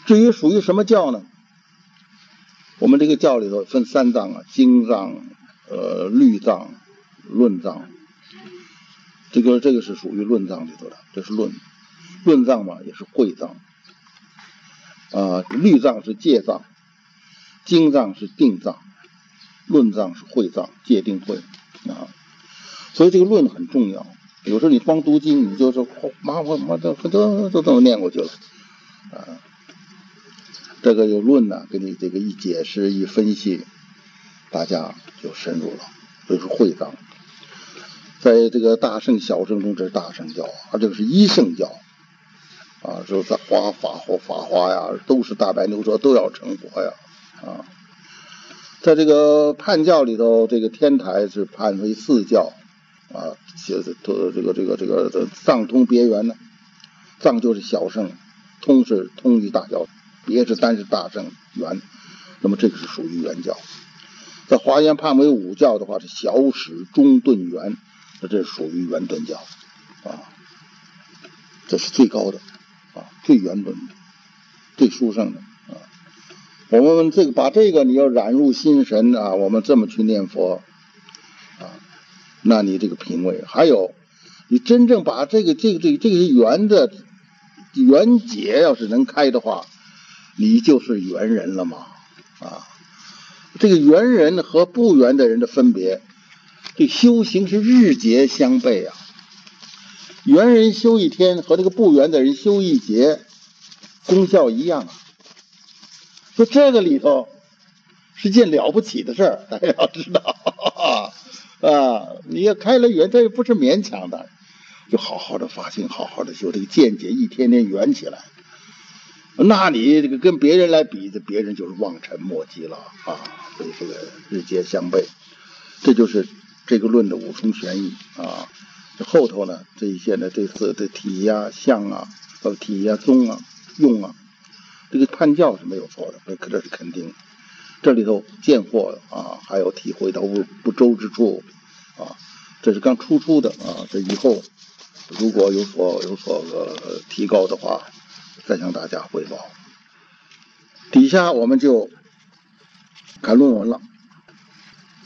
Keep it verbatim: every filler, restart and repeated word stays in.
至于属于什么教呢？我们这个教里头分三藏啊，经藏、呃律藏、论藏。这个这个是属于论藏里头的，这是论。论藏嘛，也是会藏。啊、呃，律藏是戒藏，经藏是定藏，论藏是会藏，戒定慧啊。所以这个论很重要。有时候你光读经，你就是妈我妈都都都这么念过去了啊。这个有论呢，给你这个一解释一分析，大家就深入了，这是会藏。在这个大乘小乘中，这是大乘教，而这个是一乘教啊，就是在华法或法华呀，都是大白牛车都要成佛呀啊。在这个判教里头，这个天台是判为四教啊，就是这个这个这个这个藏通别圆呢，藏就是小乘，通是通于大教，别是单是大乘圆，那么这个是属于圆教。在华严判为五教的话，是小始中顿圆，那这是属于圆顿教啊，这是最高的啊，最圆顿的，最殊胜的啊。我们这个把这个你要染入心神啊，我们这么去念佛啊，那你这个品位，还有你真正把这个这个这个这个圆的圆解要是能开的话，你就是圆人了嘛啊。这个圆人和不圆的人的分别，这修行是日节相悖啊。圆人修一天和这个不圆的人修一节，功效一样啊。说这个里头是件了不起的事儿，大家要知道啊！你要开了圆，这也不是勉强的，就好好的发心，好好的修，这个见解一天天圆起来。那你这个跟别人来比，这别人就是望尘莫及了啊！所以这个日节相悖，这就是这个论的五重玄义啊。这后头呢，这一些呢，这四的体呀、相啊、呃体呀、宗啊、用啊，这个判教是没有错的，这是肯定的。这里头见惑啊，还有体会到不不周之处啊，这是刚出出的啊。这以后如果有所有所、呃、提高的话，再向大家汇报。底下我们就看论文了。